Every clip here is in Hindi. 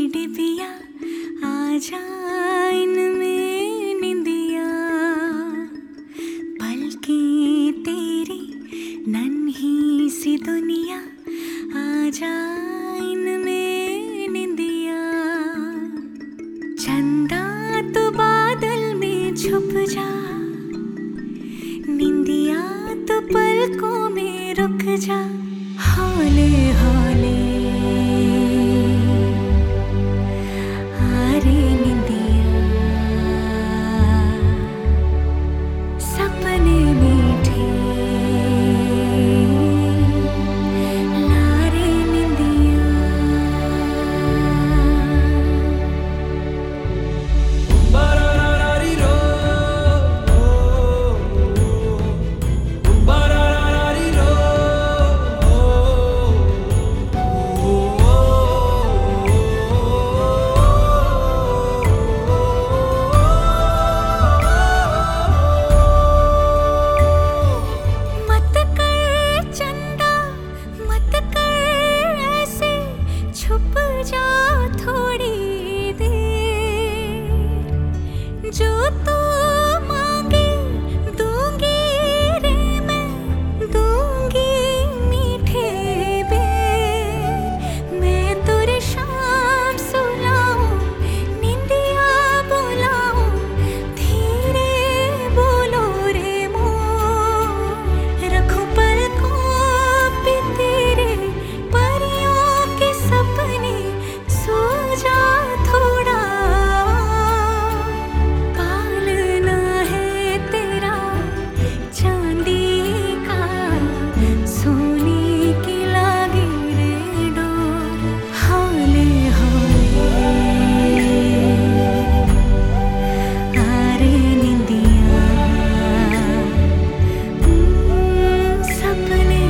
डिबिया आजा इनमें निंदिया, पलकें तेरी नन्ही सी दुनिया आजा इनमें निंदिया। चंदा तो बादल में छुप जा, निंदिया तो पलकों में रुक जा। हौले हौले आरे निंदिया, सपने मीठे लारे निंदिया। छुप जा थोड़ी देर, जो तू मांगे दूंगी रे मैं, दूंगी मीठे बेर। मैं तुरे शाम सुलाऊं, निंदिया बुलाऊं, धीरे बोलो रे मोर। रखूं पलकों पे तेरे परियों के सपने, सो जा थोड़ा। पालना है तेरा चांदी का, सोने की लागे रे डोर। हौले हौले आरे निंदिया, सपने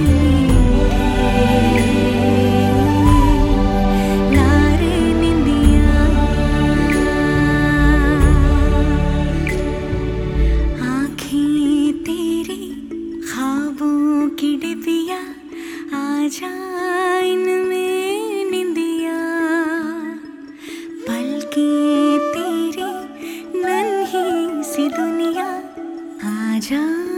लारे निंदिया। आँखें तेरी ख्वाबों की डिबिया आजा इनमें निंदिया, पलकें तेरी नन्ही सी दुनिया आजा।